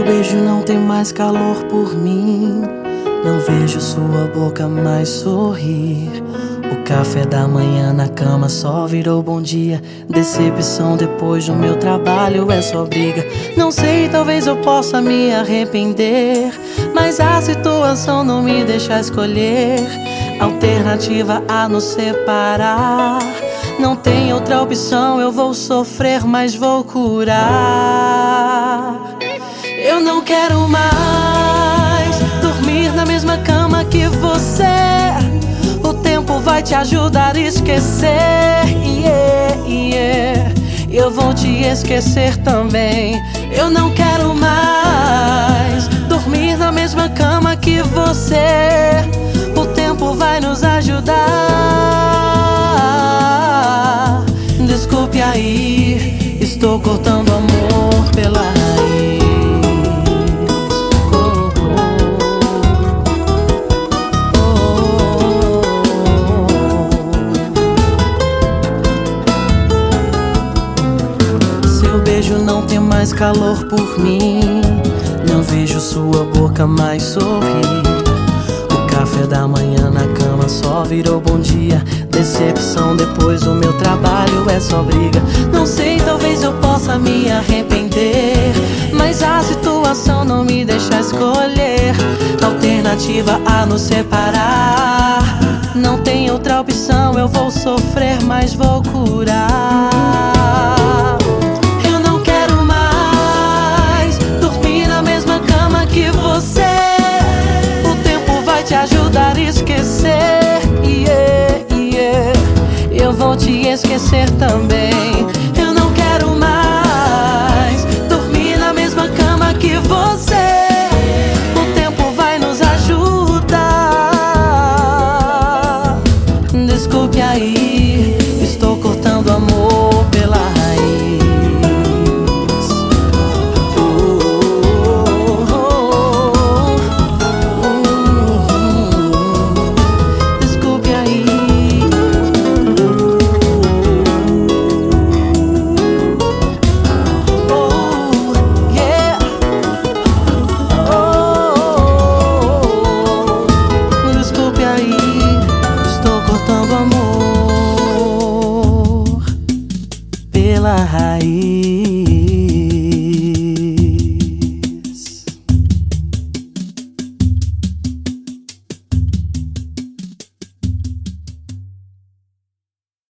beijo não tem mais calor por mim. Não vejo sua boca mais sorrir. O café da manhã na cama só virou bom dia. Decepção depois do meu trabalho é só briga. Não sei, talvez eu possa me arrepender, mas a situação não me deixa escolher. Alternativa a nos separar. Não tem outra opção, eu vou sofrer, mas vou curar. Eu não quero mais dormir na mesma cama que você. O tempo vai te ajudar a esquecer, Eu vou te esquecer também. Eu não quero mais dormir na mesma cama que você. O tempo vai nos ajudar. Desculpe aí, estou cortando amor pela raiz. Seu beijo não tem mais calor por mim. Não vejo sua boca mais sorrir. O café da manhã na cama só virou bom dia. Decepção depois do meu trabalho é só briga. Não sei, talvez eu possa me arrepender, mas a situação não me deixa escolher. Alternativa a nos separar. Não tem outra opção, eu vou sofrer, mas vou curar. Eu não quero mais dormir na mesma cama que você. O tempo vai te ajudar a esquecer, Eu vou te esquecer também. Eu não quero mais dormir na mesma cama que você.